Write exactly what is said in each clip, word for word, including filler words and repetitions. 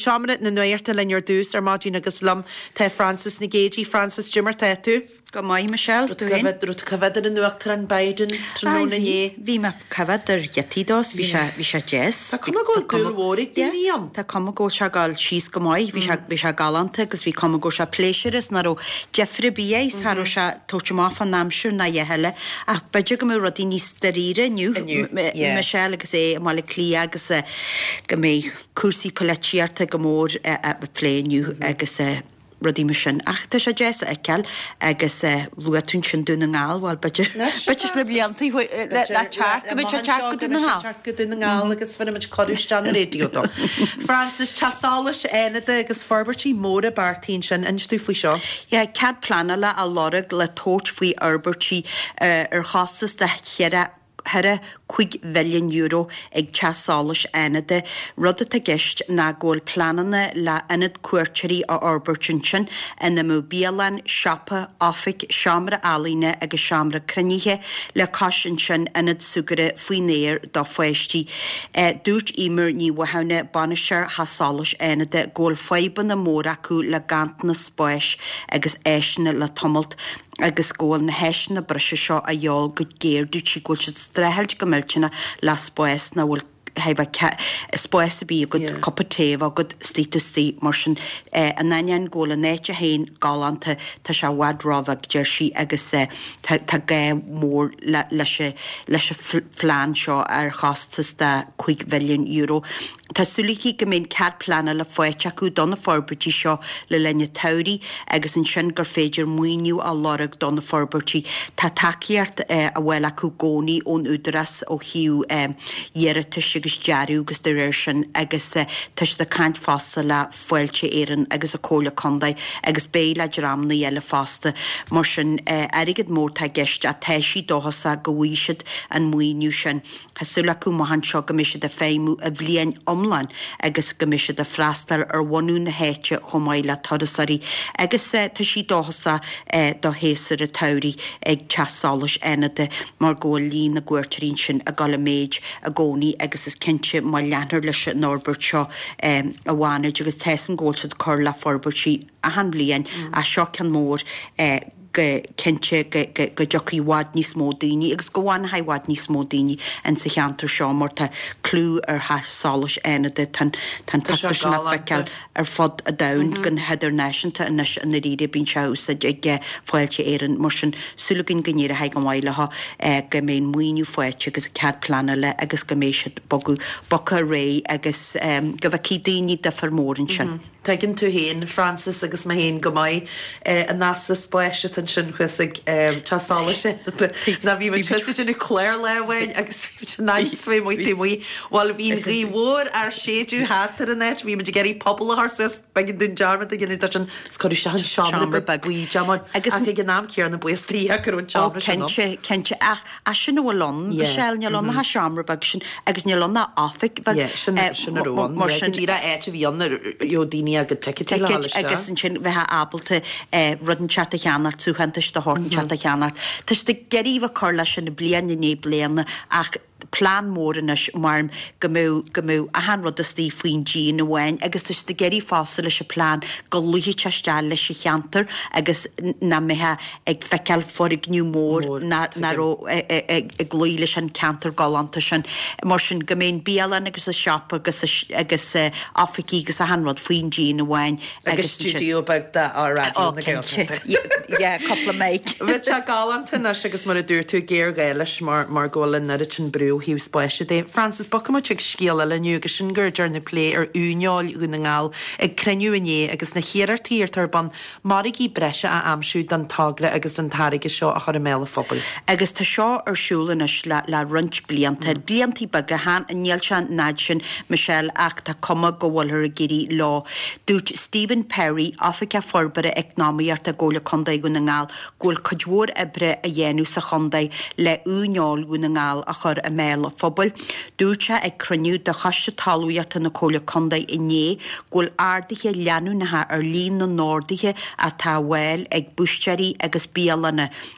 seaamna na nuirta lein dús ar Máidín agus lom te Francis na Géji, Francis Jimmer te tú. Go mai Michelle, Rút cyfed yn nuach tran Biden tran nhw'n ie. Fi ma cyfed yr ietidos, fi sa jess. Ta cwm a gol dŵr worig dyn i am. Ta cwm a gol sa gael cheese go mai, fi sa galanta, gys fi cwm a gol sa pleasures, na ro Jeffrey B A, sa ro sa tocha ma fan namsur na iehele, a bydyo gymau rodi ni styrire niw, Michelle agos e, mali clia agos e, gymau cwrsi polechiarta gymor a ple niw agos e, rydym yn sy'n. Ach, ta sa jes ekel, agos lwatwn sy'n dyn yng ngal, wal bydych na bliantu, la chart, gymryd cha chart gydyn yng ngal. Chart gydyn yng ngal, agos fan ymwyd codwys jan y radio do. Francis, chasalus enada agos forberti môr y bartyn sy'n, yn stw fwy sio? Ie, cad planala a lorag la torch fwy arberti yr chostas da chera Hera quig million euro ag chasális enade rudda ta gist na gól planana la enad cuarcheri a Orbertinchin en na mobilan shoppa offic shamra aline ag shamra cranihe le cautionchin enad sugare fuineir da fuesti dúrt imer ni wahana banishar hasális enade gól faiban na moraku la gant na spoish agus eishna la tumult agus gól na heisna brysha seo a yol good gear du chi gól shit streheld gymilchina la spoes na wul haiva spoes bi a good cup of tea a good state to state motion a nanyan gól a necha hain galanta ta sha wadrov ag jershi agus ta ga mór leis leis flan seo ar chastas da quick million euro Ta suliki gymyn cad plana la foecha cw donna forberti sio le lenya tauri agus yn sy'n garfeidr mwynw a lorag donna forberti ta taciart uh, a wela cw goni o'n udras o hiw um, ieratys agus jarw agus dyrirsion agus uh, tys da cant fasta la foelche erin agus a cola condai agus beila dramna iela fasta mor sy'n uh, erigad môr ta gest a teisi dohasa gwysid an mwynw sy'n hasula cw mohan sio gymysyd a feimu a flien omlan agus gymysyd a frastal ar wanu na heitje chomaila todasari agus uh, ta si dohasa uh, do hesar a tauri ag chasális enade mar go lín na gwerterin sin a galaméid a goni agus is kentje ma leanar leis Norbert seo um, a wana agus tesan gólsad corla forberti a han blian mm. a seo can mór uh, kentje go jockey wad ní smó daoine agus go bháin ha wad ní smó daoine an sa cheantar seo mar tá clú ar hasális enade tan tan tatar sin a feiceil ar fod a dain gan header nationta an is an ríide bín seus a ag foiilte éan mar sin sulúgin gníir a haig an mhaile ha go mé muoinú foiite agus cad plana le agus go méisiid bogu boca ré agus go bheith daoine de formórin sin. Tegin tú héin, Francis agus ma héin go mai a nasa spéisiat an sin chusig chasáise. Na bhí man chuiste sin na chléir lehain agus naisfé mu tímí bhil bhín gí mhór ar séú hátar a net, bhí man geirí pobl a harsus begin dún jarma a gin sin scoú se an seamra bagí jamon agus gin náam cear na buistrí a gur an seamra Kense Kense ach a sin bhlan Michelle nealon na seamra bag sin agus nealon na áfic sin sin arón mar sin díra éit a bhí an jo díine agad ticket agus yn sy'n feha abalta rydyn charta chianar túhantas da hortan charta chianar. Tys da geri fa corla sy'n y blian yn ei blian ach plan mór in is marm gymw gymw a han rod ysdi fwyn gyn y wen agus tys da geri fossil is y plan golwhi chastal is y chiantar agus na meha ag fecal fforig niw mór na, na ro ag glwyl is yn cantar golanta sy'n mor sy'n gymain bialan agus y siop agus agus affiki agus a han rod fwyn gyn y wen agus studio bag da ar radio na gael yeah couple of make Vich a galanta na agus mar a dúr tú géir gailes mar mar golin na ritchen brew hiw spéisi dé. Francis Bocamach ag sciala le nuga sin gur dearna lé ar úneáil úna ngáil ag creniu iné agus na chéar tíir tarban marigí breise a amsú dan tagre agus an tarige seo a chur méle fphobal. Agus tá seo ar siúlanis le le runch blianta bliantí baga han a níalsean náid sin Michelle ach tá cuma go bhfuilthar a géirí lá. Dúirt Stephen Perry Africa forbere economiart a ggóla condaí gúna ngáil gúil codhór ebre a dhéanú sa chondaí le úneáil gúna ngáil a chur a méle fphobal. Dúirte ag cruniú de chaiste talúíart na cóla condaí iné gúil ardaithe leanú nathe ar lín na nórdaithe a tá bhfuil ag buistearí agus bíalanna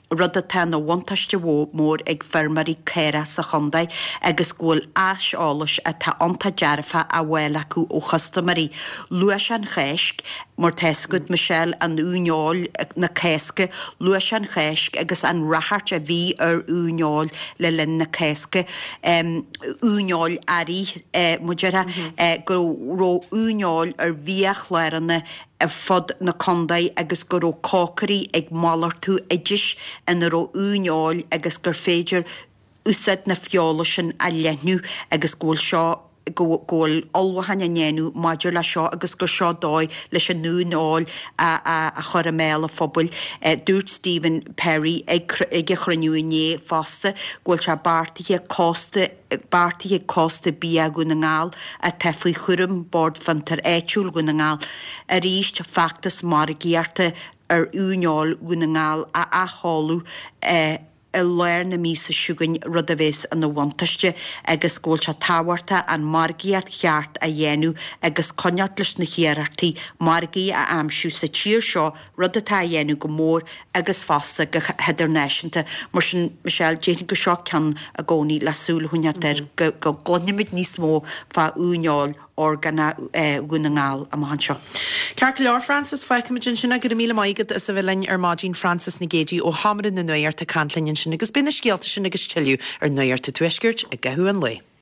rud a ten na bhaintaiste bhó mór ag fermarí céire sa chundaid agus ghfuil aiseolais a tá ionta dearfa a bhfuil acu ó chastamarí. Luas an chéisc mar teiscud Michelle an úneáil na céisce, luas an chéisc agus an rathart a bhí ar úneáil le linn na céisce. Um, úneáil airí uh, muidera mm-hmm. uh, go ró úneáil ar bhíach leranna a fod na condaid agus gur ó cócarí ag málar tú idir in ró úneáil agus gur féidir úsad na fiolasin a lenú agus ghfuil seo ggóil olhain a nnéanú maidir le seo agus gur seo dóid leis an núnáil a, a, a chur a méil a phobal. Uh, dúirt Stephen Perry ag chraniú inné fásta ghfuil se bartaithe costa bartaithe costa bí a gúna ngáil a tefaí churum bord fan tar éitiúil gúna ngáil a ríist factas mar ggéarta ar úneáil gúna ngáil a athálú uh, a leir na mísa siúgain rud a bhés an na bhaintaiste agus ghfuil se táhairta an margaíart cheart a dhéanú agus coneart leis na chéarartaí margaí a amsú sa tír seo rud atá dhéanú go mór agus fásta go heidirnéisinta mar sin Michelle déan go seo cean a gcónaí lasúla chuneart ar go go glonimid níos mó fá úneáil organa gúna ngáil a mahan seo. Cear leor Francis feicimidjin sinna go míle maigad is a bhfuilin ar Máidín Francis na Géidí ó hamarin na nuir ta cantlinn sin agus bína scialta sin agus tiiliú ar nuir ta tuisgirt a gathú an lei.